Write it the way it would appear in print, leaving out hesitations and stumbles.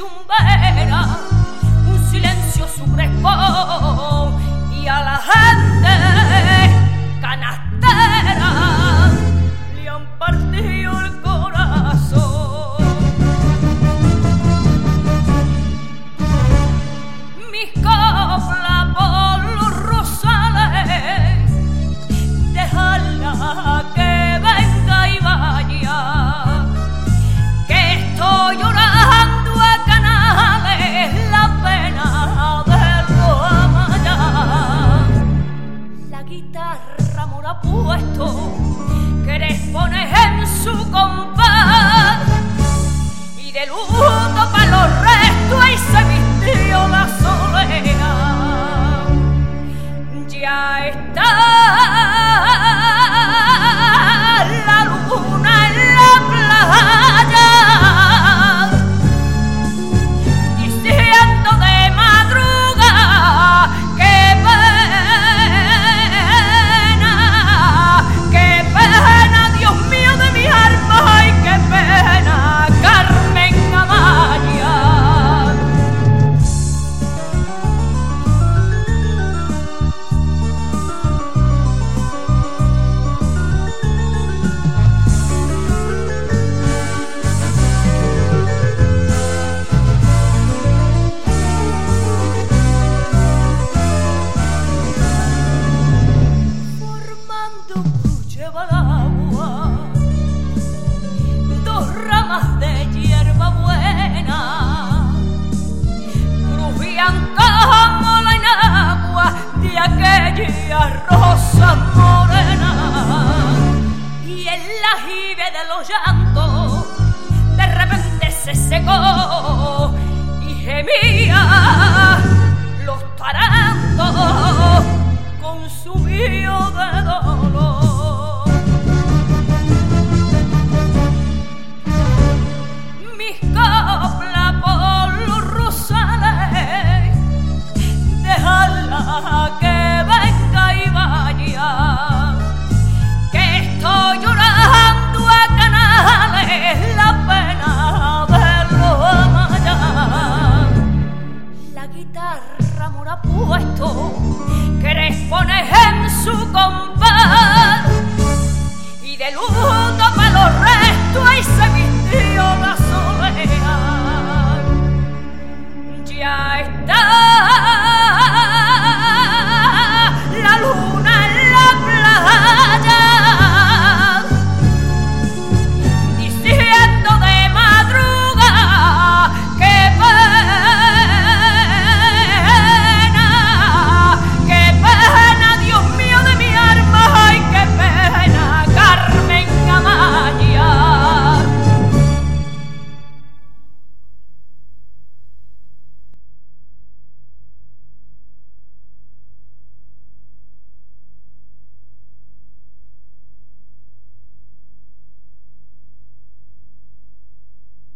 chumbera, un silencio su crespón y a la gente canastera le han partido el corazón. Mis coplas por los rosales, déjala que venga y vaya, que estoy llorando a canales la pena de los amayas. La guitarra mora puesto, querés poner en su compás, y de luto pa' los restos ahí se vistió la soledad. Ya está la luna en la playa, diciendo de madrugada qué pena, Dios mío de mi alma, ay qué pena, Carmen Amaya. Formando cruce va el agua, dos ramas de hierba buena crujían como la enagua de aquella rosa morena, y el ajibe de los llantos de repente se secó y gemía